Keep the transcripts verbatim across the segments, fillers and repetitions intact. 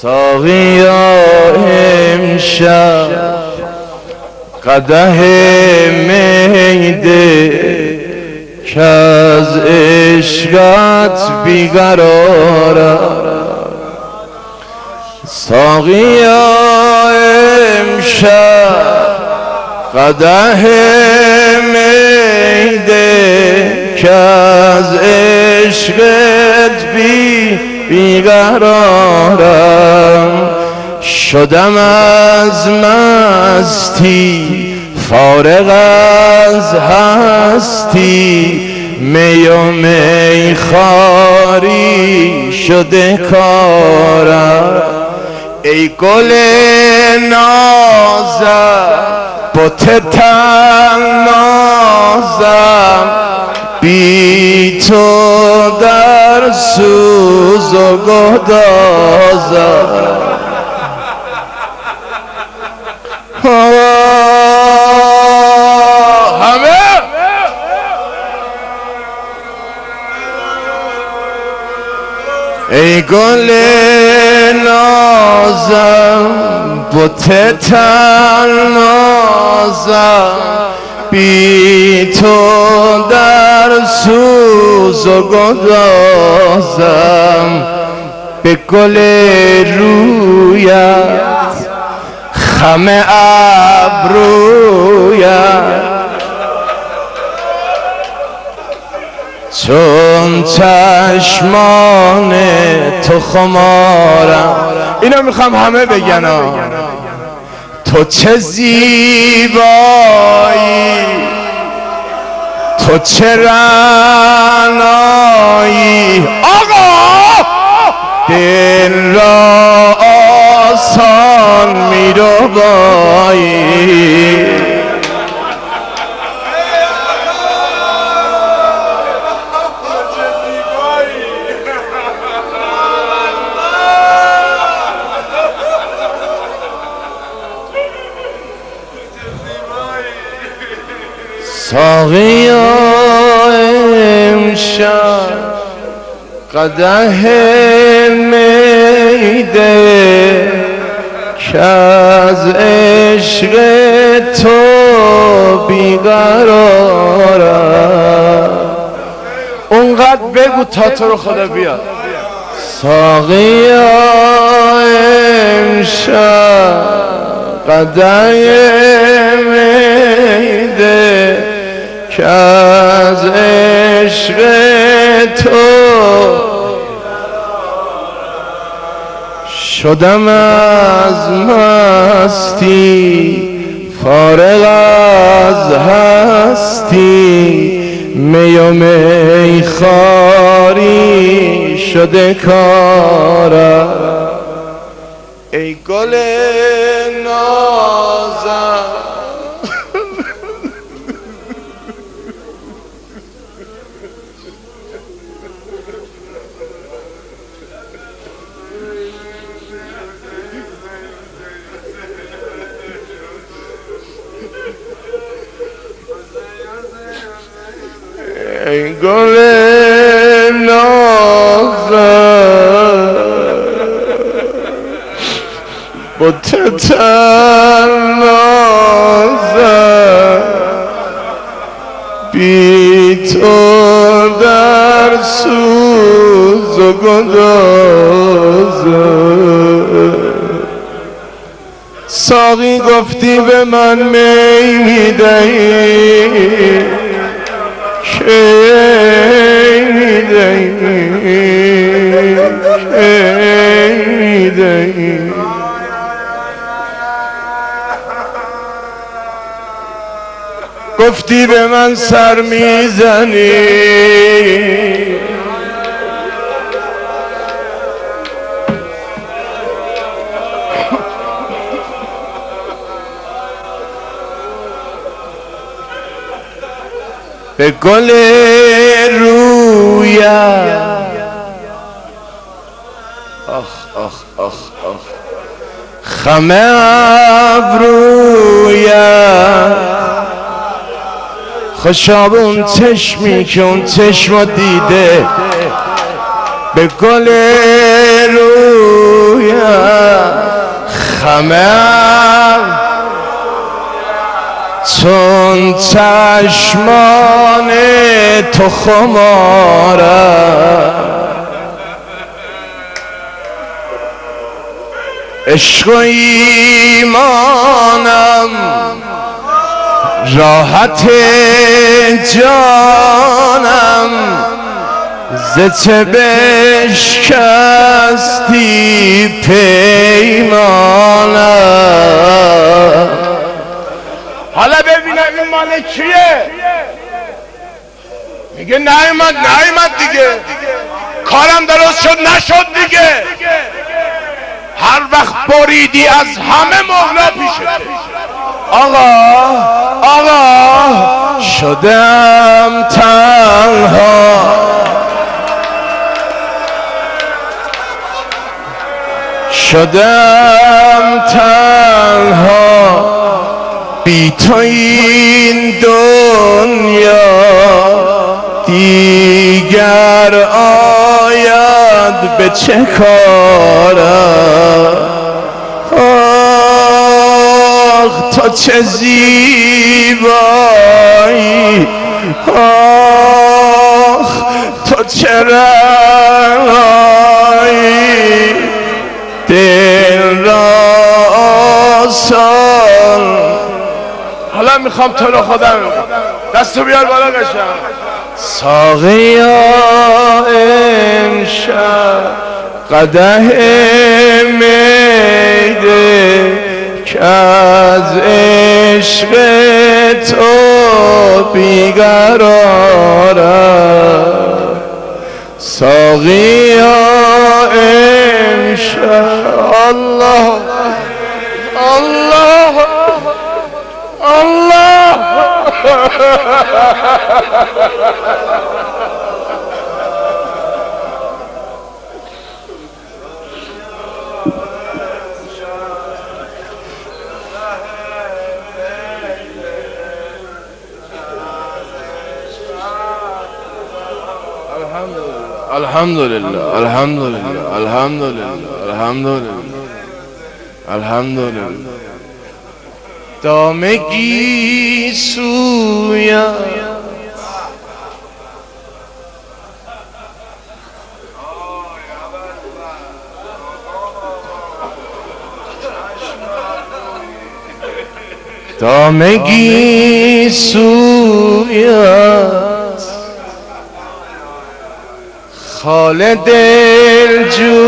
ساقیا امشب قدح میده که از عشقت بیقرارم. ساقیا امشب قدح میده که از عشقت بی بیقرارم. شدم از مستی فارغ از هستی، می و می خاری شده کارم. ای گل نازم بت تنازم، بی تو در سوز و گدازم. همه ای گل نازم بت تنازم، بی تو در سوز و گدازم. به گل رویت خم ابرویت، چون چشمان تو خمارم. اینا میخوام همه بگن تو چه زیبایی، تو چه رعنایی، آقا دل را آسان می‌ربایی. ساقیا امشب قدح میده که از عشق تو بیقرارم. اونقدر بگو تا تو رو خدا بیاد. ساقیا امشب قدح میده که از عشق تو شدم از مستی فارغ از هستی، می و می خاری شده کارم. ای گل نازم ای گل نازم بت تنازم، بی تو در سوز و گدازم. ساقی گفتی به من می میدهی، کی میدهی، کی میدهی. گفتی به من سر میزنی، به گل رویت آخ آخ آخ آخ خم ابرویت. خوشاب اون چشمی که اون چشم دیده، به گل رویت همه چون چشمان تو خمارم عشق و ایمانم راحت جانم ز چه بشکستی پیمانم. حالا ببینم این مال کیه؟ میگه نیومد نیومد دیگه، کارم درست شد نشد دیگه. هر وقت بریدی از همه مهره پیشته. آقا آقا شدم تنها، شدم تنها بی تو این دنیا دیگر آید به چه کارم. آخ تو چه زیبایی، آخ تو چه رنگایی، دل را آسان. حالا میخوام تو رو خودم دستو بیار بالا قشنگ. ساقیا امشب قدح میده که از عشق تو بیقرارم. ساقیا امشب الله الله الله الحمد لله الحمد لله الحمد لله الحمد لله الحمد لله. دامگی سویم دامگی سویم خال دل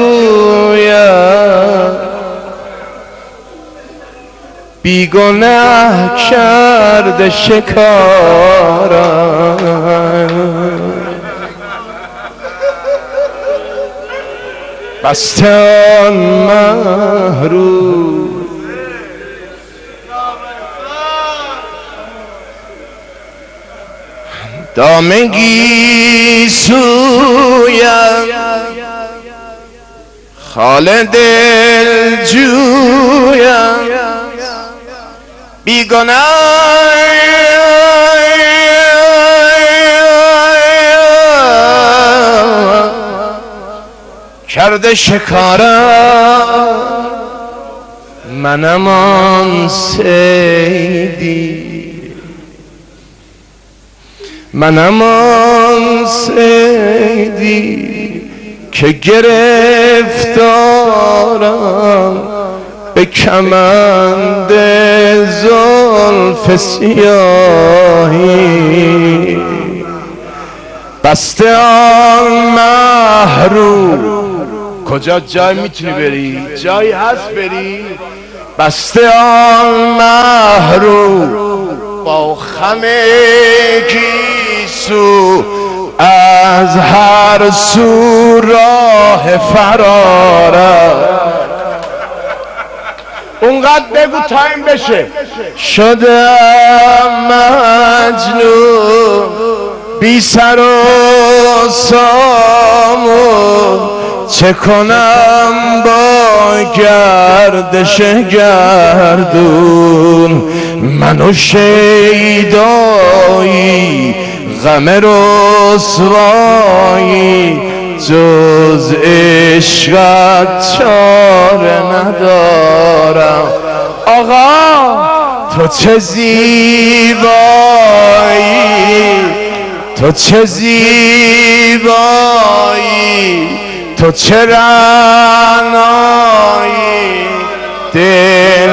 جویم بیگناه کرده شکارم. بسته آن محروم دامگی سویم خال دل جویم بیگناه کرده شکارم. منم آن صیدی منم آن صیدی که گرفتارم به کمند زلف سیاهی. بسته آن محروم کجا جای میتونی بری؟ جایی هست بری؟ بسته آن محروم با خم گیسو از هر سو راه فرارم. اونقدر بگو تایم بشه. شدم مجنون بی سر و سامون چه کنم با گردش گردون. منو شیدایی غم رسوایی جز عشقت چاره ندارم. آقا تو چه زیبایی، تو چه زیبایی، تو چه رعنایی، دل